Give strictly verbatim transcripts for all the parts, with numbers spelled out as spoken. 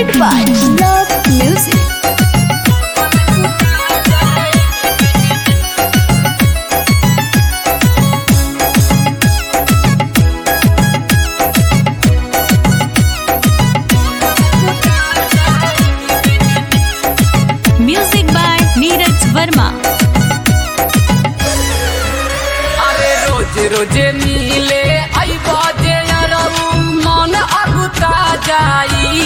presented by Love Music. Music by Neeraj Verma. अरे रोज रोज मिले आई बाजे अरऊ मन अगुता जाई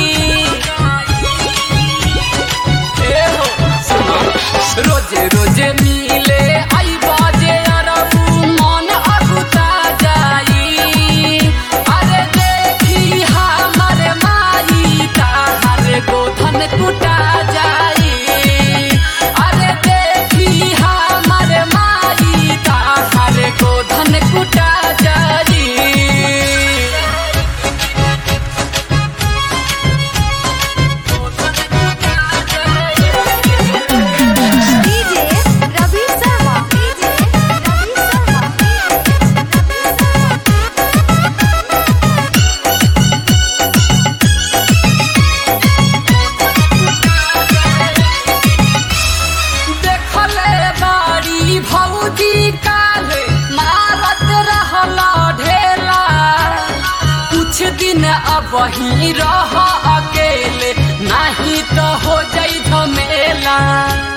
ए हो सुनो रोज रोज मिले आई बाजे अरऊ मन अगुता जाई अरे देखी हमारे माई ताहर गोधन कुटा जाई अरे देखी हमारे माई ताहर गोधन कुटा जाई D J Ravi Sharma. D J Ravi Sharma. देखले बाड़ी भौजी काले मारत रहला ढेला कुछ दिन अब ही रह अकेले नहीं तो हो जाई झमेला।